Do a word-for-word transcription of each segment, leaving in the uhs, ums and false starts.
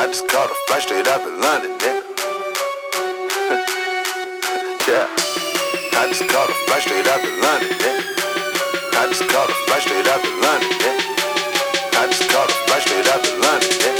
I just caught a flight straight out of London, nigga. Yeah, I just caught a flight straight out of London, nigga. I just caught a flight straight out of London, nigga. I just caught a flight straight out of London, nigga.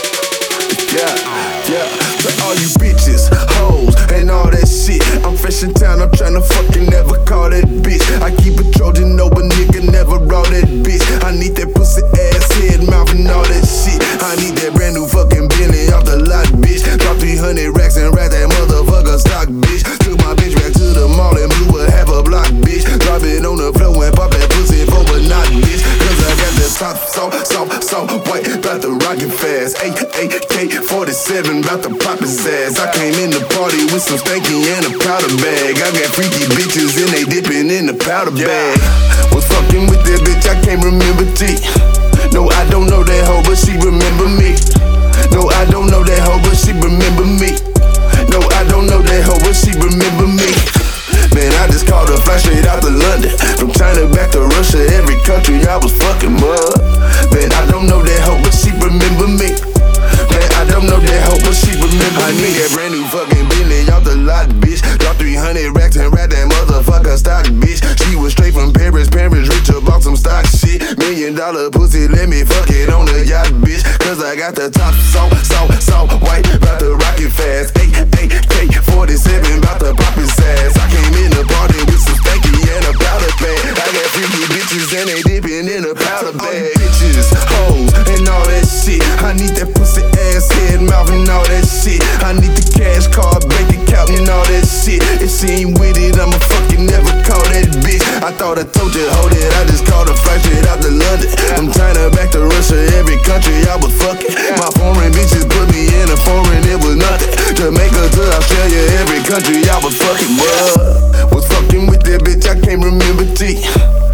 Yeah, yeah, to all you bitches, hoes, and all that shit. I'm fresh in town, I'm tryna fucking never call that bitch. I keep a Trojan, no, but nigga never raw that bitch. I need that pussy ass head, mouth and all that shit. I need that brand new fucking Bentley off the lot, bitch. Drop three hundred racks and rack that motherfucker stock, bitch. Took my bitch back to the mall and blew a half a block, bitch. Drop it on the floor and pop that pussy for a knot, bitch. Cause I got that top, so, so, so white, bout to rock it fast. A K forty-seven, bout to pop his ass. I came in the party with some stanky and a powder bag. I got freaky bitches and they dipping in the powder bag. Was fucking with that bitch, I can't remember T. No, I don't know that hoe, but she remember me. No, I don't know that hoe, but she remember me. No, I don't know that hoe, but she remember me. Man, I just caught a flight straight out to London. From China back to Russia, every country I was fucking mud. Man, I don't know that hoe, but she remember me. Man, I don't know that hoe, but she remember I me. I need that brand new fucking Bentley off the lot, bitch. Drop three hundred racks and rap that motherfucker stock, bitch. She was straight from Paris, Paris, Richard bought some stock shit. Million dollar pussy, let me fuck it on the yacht, bitch. Cause I got the top so, so, so white, bout to rock it fast. A K forty-seven, bout to pop his ass. I came in the party with some stanky and a powder bag. I got freaky bitches and they dipping in a powder bag. Bitches, hoes, and all that shit. I need that pussy ass head, mouth and all that shit. I need the cash card, bank account and all that shit. If she ain't with it, I'ma fucking never call that bitch. I thought I told you, hold it, I just called a flight straight out to London. From China back to Russia, every country I was fucking. My foreign bitches put me in a foreign, it was nothing. Jamaica to Australia, every country I was fucking. What? Was fucking with that bitch, I can't remember T.